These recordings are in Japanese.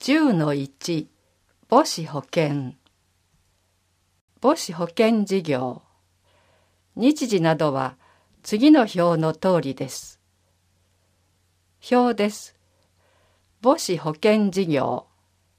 10-1 母子保険。母子保険事業。日時などは次の表の通りです。表です。母子保険事業。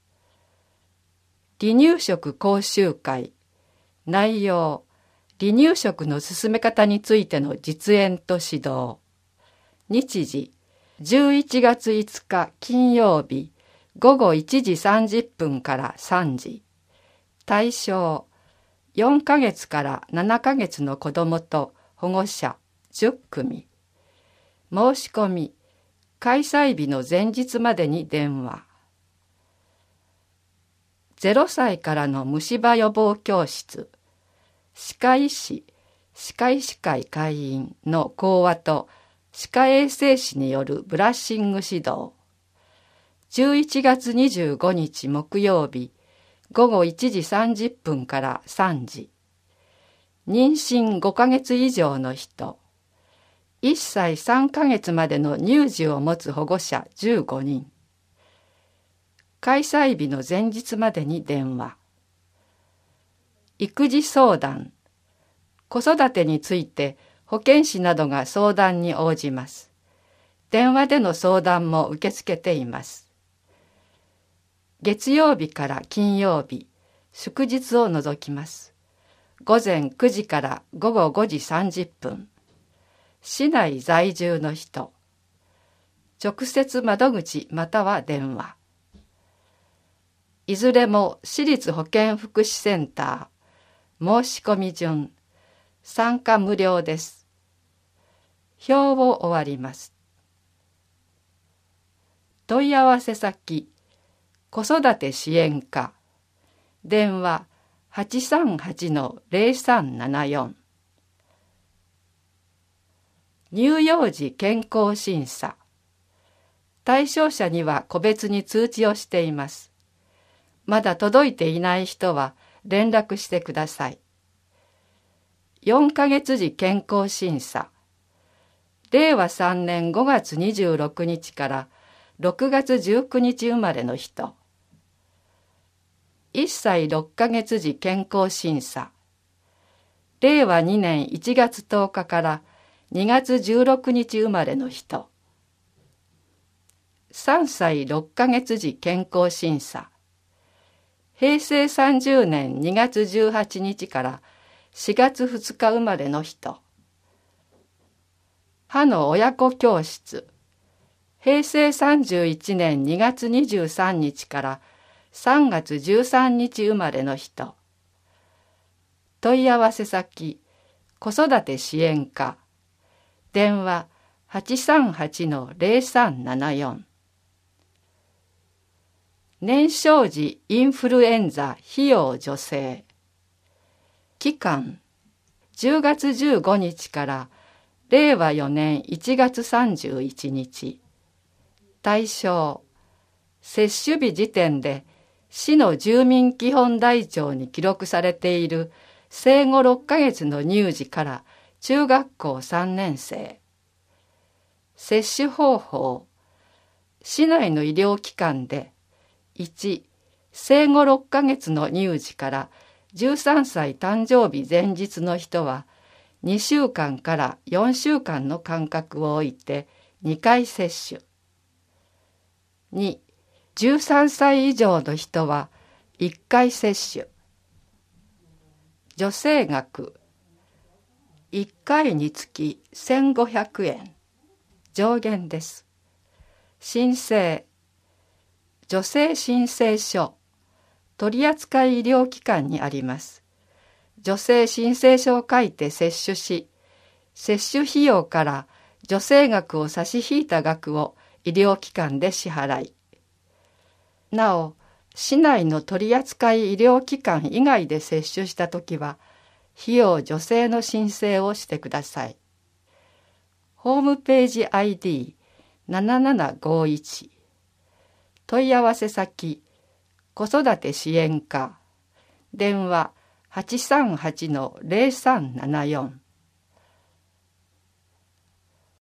離乳食講習会。内容、離乳食の進め方についての実演と指導。日時、11月5日金曜日、午後1時30分から3時。対象、4ヶ月から7ヶ月の子どもと保護者10組。申し込み、開催日の前日までに電話。0歳からの虫歯予防教室、歯科医師、歯科医師会会員の講話と歯科衛生士によるブラッシング指導。11月25日木曜日、午後1時30分から3時。妊娠5ヶ月以上の人。1歳3ヶ月までの乳児を持つ保護者15人。開催日の前日までに電話。育児相談。子育てについて保健師などが相談に応じます。電話での相談も受け付けています。月曜日から金曜日、祝日を除きます。午前9時から午後5時30分。市内在住の人。直接窓口または電話。いずれも市立保健福祉センター。申し込み順。参加無料です。表を終わります。問い合わせ先、子育て支援課。電話838-0374。乳幼児健康審査。対象者には個別に通知をしています。まだ届いていない人は連絡してください。4ヶ月時健康審査。令和3年5月26日から6月19日生まれの人。1歳6ヶ月時健康審査。令和2年1月10日から2月16日生まれの人。3歳6ヶ月時健康審査。平成30年2月18日から4月2日生まれの人。歯の親子教室。平成31年2月23日から3月13日生まれの人。問い合わせ先、子育て支援課。電話838-0374。年少時インフルエンザ費用助成。期間、10月15日から令和4年1月31日。対象、接種日時点で市の住民基本台帳に記録されている生後6ヶ月の乳児から中学校3年生。接種方法、市内の医療機関で1、生後6ヶ月の乳児から13歳誕生日前日の人は2週間から4週間の間隔を置いて2回接種。2、13歳以上の人は1回接種。助成額、1回につき1500円。上限です。申請、助成申請書、取扱医療機関にあります。助成申請書を書いて接種し、接種費用から助成額を差し引いた額を医療機関で支払い。なお、市内の取扱医療機関以外で接種したときは、費用助成の申請をしてください。ホームページ ID7751。問い合わせ先、子育て支援課。電話838-0374。